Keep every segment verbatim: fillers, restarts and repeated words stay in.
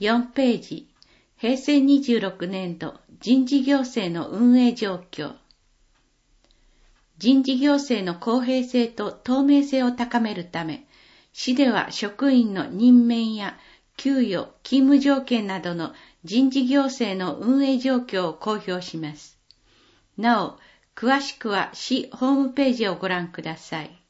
よんページ、平成にじゅうろくねん度人事行政の運営状況。人事行政の公平性と透明性を高めるため、市では職員の任免や給与、勤務条件などの人事行政の運営状況を公表します。なお、詳しくは市ホームページをご覧ください。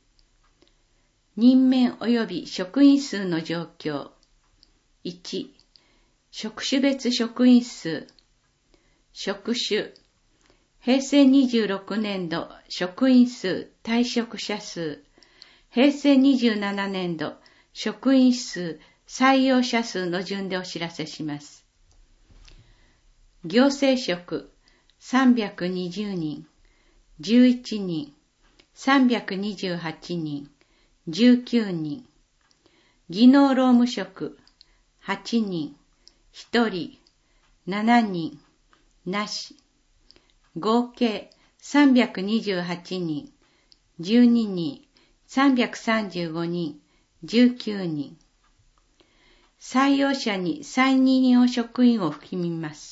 任免及び職員数の状況。いち、職種別職員数。職種。平成にじゅうろくねん度職員数退職者数。平成にじゅうななねん度職員数採用者数の順でお知らせします。行政職さんびゃくにじゅうにん、じゅういちにん、さんびゃくにじゅうはちにん、じゅうきゅうにん。技能労務職はちにん、ひとり、しちにん、なし。合計さんびゃくにじゅうはちにん、じゅうににん、さんびゃくさんじゅうごにん、じゅうきゅうにん。採用者に再任用職員を含みます。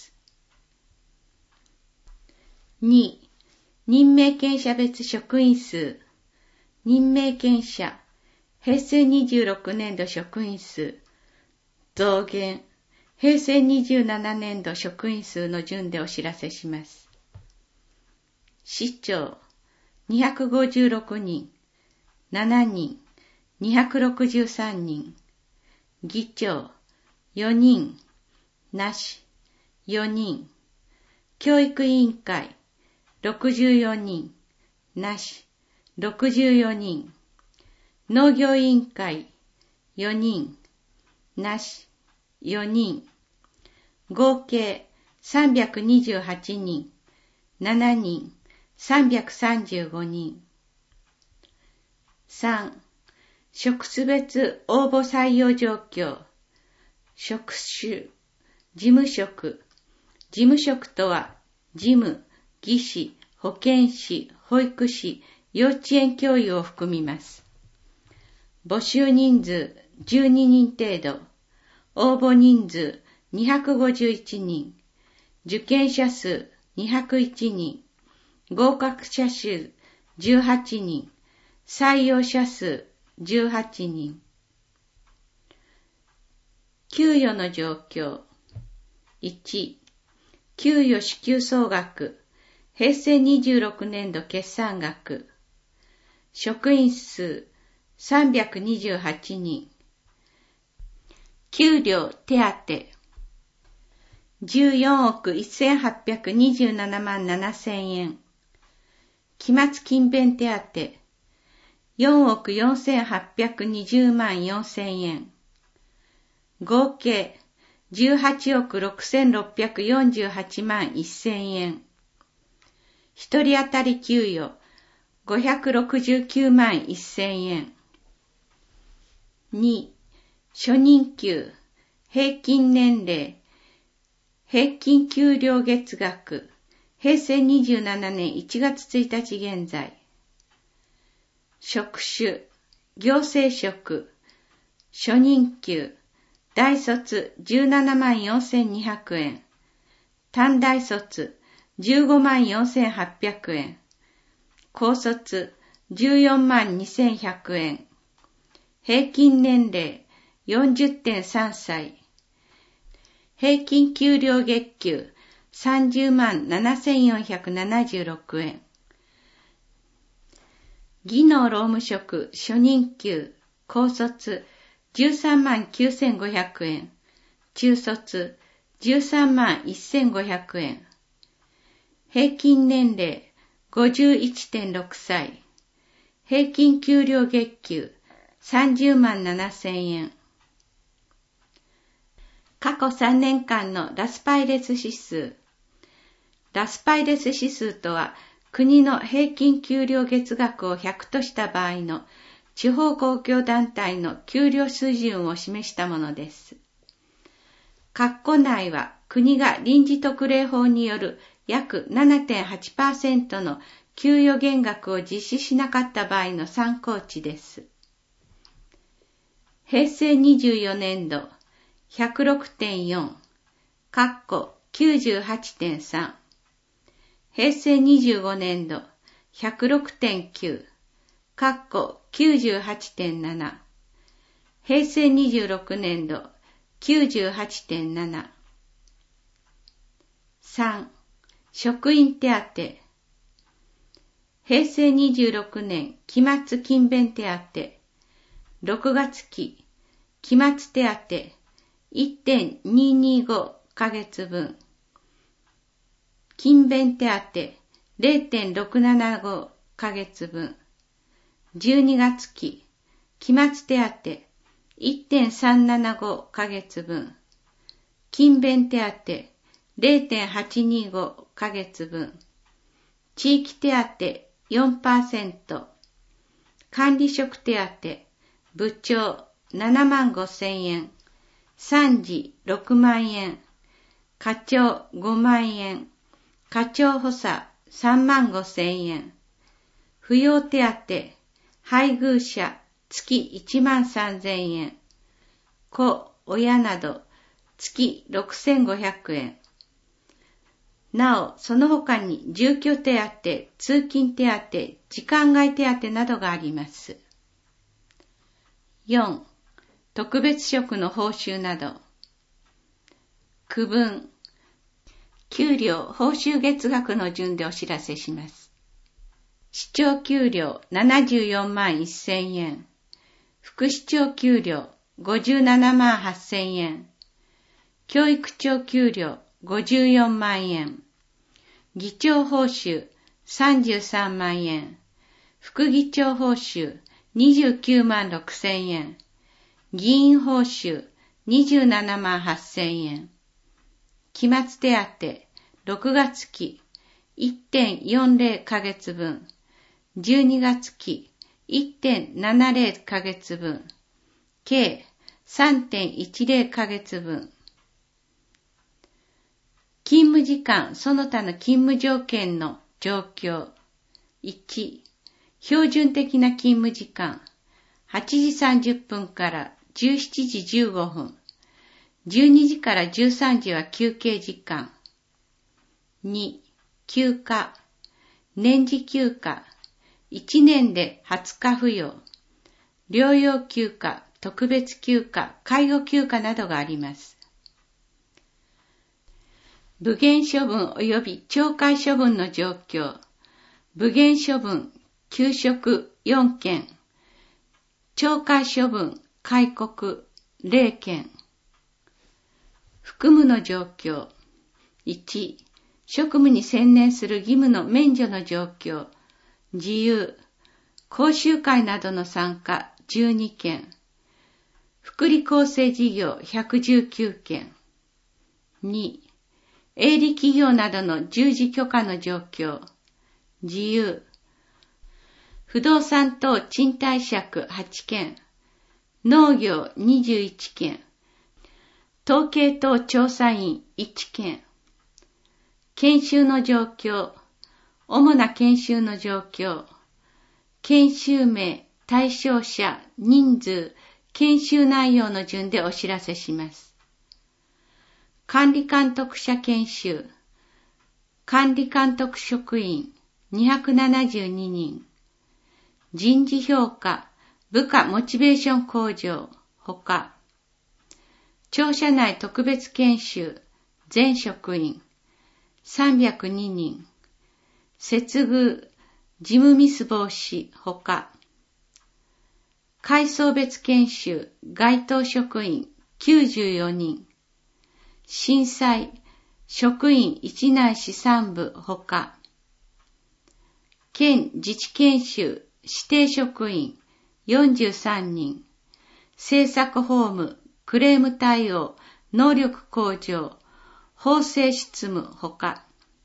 に、任命権者別職員数。任命権者、平成にじゅうろくねん度職員数、増減、平成にじゅうななねん度職員数の順でお知らせします。市長、にひゃくごじゅうろくにん、しちにん、にひゃくろくじゅうさんにん。議長、よにん、なし、よにん。教育委員会、ろくじゅうよにん、なし、ろくじゅうよにん。農業委員会、よにん、なし、よにん。合計さんびゃくにじゅうはちにん、しちにん、さんびゃくさんじゅうごにん。さん、職種別応募採用状況。職種、事務職。事務職とは、事務、技師、保健師、保育士、幼稚園教諭を含みます。募集人数じゅうににん程度。応募人数にひゃくごじゅういちにん。受験者数にひゃくいちにん。合格者数じゅうはちにん。採用者数じゅうはちにん。給与の状況。いち、給与支給総額。平成にじゅうろくねん度決算額。職員数さんびゃくにじゅうはちにん。給料手当。じゅうよんおくせんはっぴゃくにじゅうななまんななせんえん。期末勤勉手当。よんおくよんせんはっぴゃくにじゅうまんよんせんえん。合計じゅうはちおくろくせんろっぴゃくよんじゅうはちまんせんえん。一人当たり給与ごひゃくろくじゅうきゅうまんせんえん。に、初任給、平均年齢、平均給料月額、平成にじゅうななねんいちがつついたち現在。職種、行政職、初任給、大卒じゅうななまんよんせんにひゃくえん、短大卒じゅうごまんよんせんはっぴゃくえん、高卒じゅうよんまんにせんひゃくえん、平均年齢 よんじゅってんさんさい、平均給料月給さんじゅうまんななせんよんひゃくななじゅうろくえん、技能労務職初任給、高卒じゅうさんまんきゅうせんごひゃくえん、中卒じゅうさんまんせんごひゃくえん、平均年齢 ごじゅういってんろくさい、平均給料月給さんじゅうまんななせんえん。過去さんねんかんのラスパイレス指数。ラスパイレス指数とは、国の平均給料月額をひゃくとした場合の地方公共団体の給料水準を示したものです。括弧内は国が臨時特例法による約 ななてんはちパーセント の給与減額を実施しなかった場合の参考値です。平成にじゅうよねん度、 ひゃくろくてんよん、かっこ きゅうじゅうはちてんさん。平成にじゅうごねんど ひゃくろくてんきゅう、かっこ きゅうじゅうはちてんなな。平成にじゅうろくねんど きゅうじゅうはちてんなな。さん、職員手当。平成にじゅうろくねん期末勤勉手当。ろくがつ期期末手当 いってんにーにーご ヶ月分。勤勉手当 れいてんろくななご ヶ月分。じゅうにがつ期期末手当 いってんさんななご ヶ月分。勤勉手当 れいてんはちにーご ヶ月分。地域手当 よんパーセント。管理職手当、部長ななまんごせんえん。参事ろくまんえん。課長ごまんえん。課長補佐さんまんごせんえん。扶養手当、配偶者月いちまんさんぜんえん。子、親など月ろくせんごひゃくえん。なお、その他に住居手当、通勤手当、時間外手当などがあります。よん、特別職の報酬など。区分、給料、報酬月額の順でお知らせします。市長給料ななじゅうよんまんせんえん。副市長給料ごじゅうななまんはっせんえん。教育長給料ごじゅうよんまんえん。議長報酬さんじゅうさんまんえん。副議長報酬にじゅうきゅうまんろくせんえん。議員報酬にじゅうななまんはっせんえん。期末手当ろくがつ期 いってんよんぜろ ヶ月分。じゅうにがつ期 いってんななぜろ ヶ月分。計 さんてんいちぜろ ヶ月分。勤務時間その他の勤務条件の状況。いち、標準的な勤務時間。はちじさんじゅっぷんからじゅうしちじじゅうごふん。じゅうにじからじゅうさんじは休憩時間。に、休暇。年次休暇。いちねんではつか付与。療養休暇、特別休暇、介護休暇などがあります。部限処分及び懲戒処分の状況。部限処分、休職よんけん。懲戒処分、戒告れいけん。服務の状況。いち、職務に専念する義務の免除の状況。自由、講習会などの参加じゅうにけん。福利厚生事業ひゃくじゅうきゅうけん。に、営利企業などの従事許可の状況。自由。不動産等賃貸借はちけん。農業にじゅういっけん。統計等調査員いっけん。研修の状況。主な研修の状況。研修名、対象者、人数、研修内容の順でお知らせします。管理監督者研修。管理監督職員にひゃくななじゅうににん。人事評価、部下モチベーション向上、ほか。庁舎内特別研修、全職員さんびゃくににん。接遇、事務ミス防止、ほか。階層別研修、該当職員きゅうじゅうよにん。震災、職員いちないしさんぶほか。県自治研修、指定職員よんじゅうさんにん。政策法務、クレーム対応、能力向上、法制執務ほか。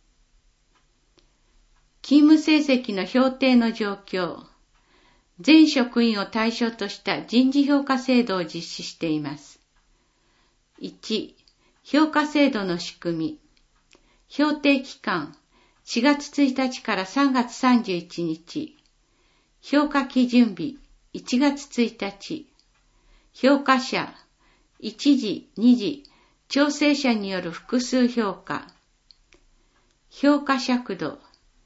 勤務成績の評定の状況。全職員を対象とした人事評価制度を実施しています。いち、評価制度の仕組み。評定期間、しがつついたちからさんがつさんじゅういちにち。評価基準日、いちがつついたち。評価者、 いち次、に次、調整者による複数評価。評価尺度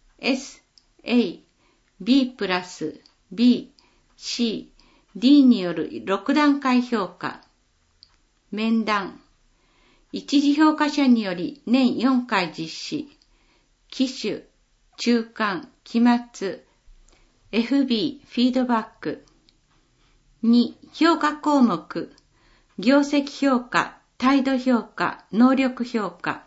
S、A、B プラス、B、C、D によるろく段階評価。面談。一次評価者により年よん回実施。期首、中間、期末。エフビー、フィードバック。に、評価項目。業績評価、態度評価、能力評価。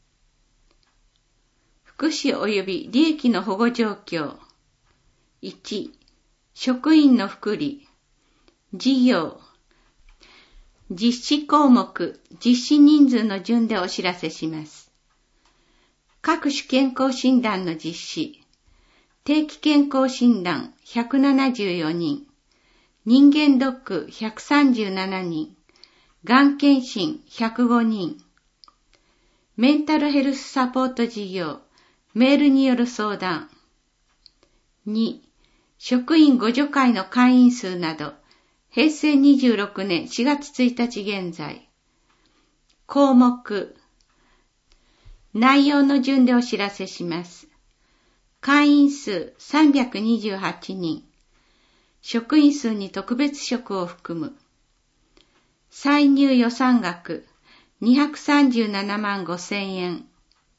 福祉及び利益の保護状況。いち、職員の福利。事業。実施項目、実施人数の順でお知らせします。各種健康診断の実施。定期健康診断ひゃくななじゅうよにん。人間ドックひゃくさんじゅうななにん。がん検診ひゃくごにん。メンタルヘルスサポート事業、メールによる相談。に、職員互助会の会員数など、へいせいにじゅうろくねんしがつついたち現在。項目。内容の順でお知らせします。会員数さんびゃくにじゅうはちにん。職員数に特別職を含む。歳入予算額にひゃくさんじゅうななまんごせんえん。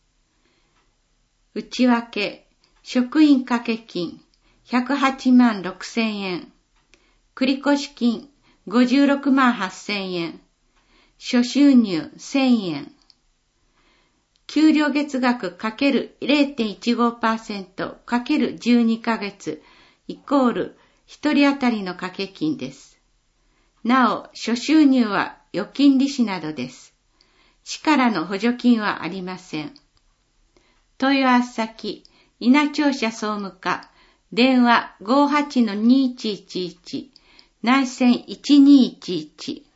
内訳、職員掛金ひゃくはちまんろくせんえん。繰越金ごじゅうろくまんはっせんえん。諸収入せんえん。給料月額 ×れいてんいちごパーセント ×じゅうにかげつイコールひとり当たりの掛金です。なお、諸収入は預金利子などです。市からの補助金はありません。問い合わせ先、稲庁舎総務課、電話 ごーはちのにいちいちいち、内線いちにいちいち。